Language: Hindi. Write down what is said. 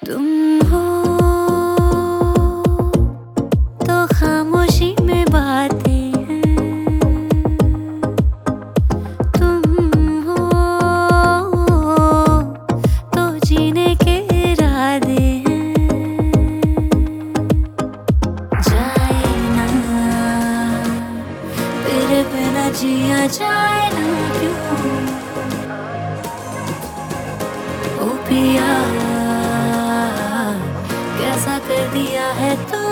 तुम हो तो खामोशी में बातें हैं, तुम हो तो जीने के इरादे हैं। जाए ना तेरे बिना जिया जाए ना क्यों ओ पिया, कैसा कर दिया है तू।